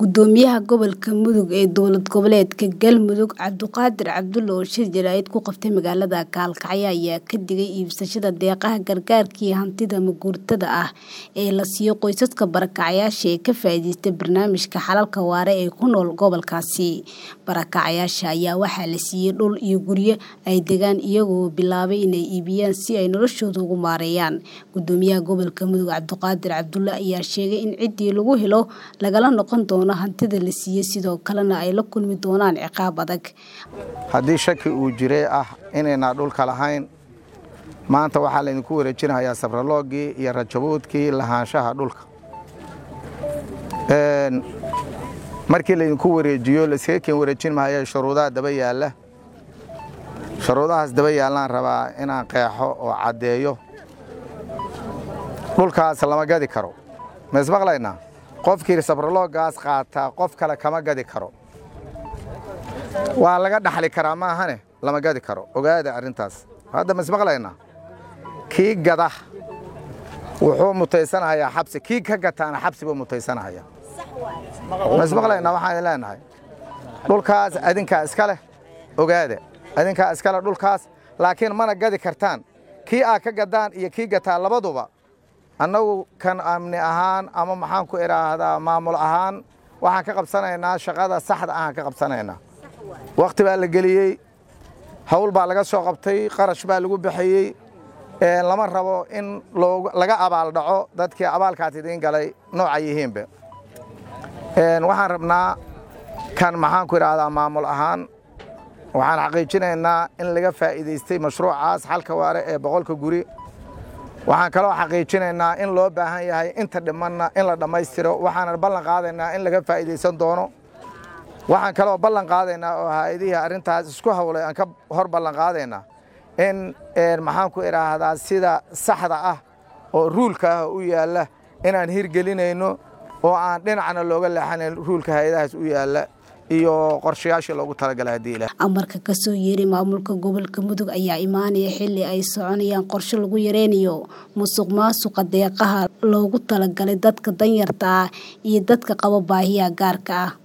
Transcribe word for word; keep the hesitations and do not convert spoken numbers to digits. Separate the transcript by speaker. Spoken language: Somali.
Speaker 1: Gudoomiyaha gobolka Mudug ee dowlad goboleedka Galmudug Cabdiqaadir Cabdulle oo shir jaraa'id ku qabtay magaalada Gaalkacyo ayaa ka digay iibsashada deeqaha gargaarka iyo hantida maguurtada ah ee la siiyo qoysaska barakacayaasha ee ka faa'iideysta barnaamijka xalalka waara ee ku nool gobolkaasi. Barakacayaasha ayaa waxaa la siiyay dhul iyo guryo ay degaan iyagoo bilaabay inay iibiyaan si ay noloshooda ugu maareeyaan. Gudoomiyaha gobolka Mudug Cabdiqaadir Cabdulle ayaa sheegay in ciddii lagu helo lagala noqon doono hantida la siiyay sidoo kalena ay la kulmi doonaan ciqaab adag.
Speaker 2: Haddii shaki uu jiray ah inayna dhulka lahayn maanta waxaa la idinku wareejinayaa sabraloogii iyo rajaboodkii lahaanshaha dhulka. Een markii la idinku wareejiyo la iska keen wareejin maayo shuruudaha daba yaala. Shuruudahaas daba yaalaan rabaa inaan qeexo oo cadeeyo. Dhulkaas lama gadi karo. Ma ismaqlaynaa? qofkii sabraloogaas qaata qof kale kama gadi karo. Waa laga dhaxli karaa ma ahane lama gadi karo. Ogaada arintaas. Hadda ma ismaqlaynaa? Kii gada wuxuu mutaysanayaa xabsi, kii ka gataana xabsi buu mutaysanayaa. Ma ismaqlaynaa waxaan leenahay. Dhulkaas adinka iska leh ogaada. Adinka iska leh dhulkaas laakiin mana gadi kartaan. Kii aa ka gadaan iyo kii gataa labaduba annagu kan amni ahaan ama maxaan ku iraahdaa maamul ahaan waxaan ka qabsanaynaa shaqada saxda ah ka qabsanaynaa. Waqti baa la geliyay, hawl baa laga soo qabtay, qarash baa lagu bixiyay, ee lama rabo in laga abaal dhaco dadkii abaalkaas idin galay nooca yihiinba. Een waxaan rabnaa kan maxaan ku iraahdaa maamul ahaan waxaan xaqiijinaynaa in laga faa'iideystay mashruucaas xalka waara ee boqolka guri. waxaan kaloo xaqiijinaynaa in loo baahan yahay inta dhimanna in la dhameystiro. waxaan ballan qaadaynaa in laga faa'iideysan doono. waxaan kaloo ballan qaadaynaa oo hay'adaha arintaas isku hawlay aan ka hor ballan qaadaynaa in ee maxaan ku iraahdaa sida saxda ah oo ruulka ah u yaala inaan hirgelinayno oo aan dhinacna looga leexanayn ruulka hay'adahaas u yaala iyo qorshayaasha loogu talagalay hadii ilaahay.
Speaker 1: Amarka ka soo yeeray maamulka gobolka Mudug ayaa imaanaya xilli ay soconayaan qorshe lagu yareynayo musuqmaasuqa deeqaha loogu talagalay dadka danyarta ah iyo dadka qaba baahiyaha gaarka ah.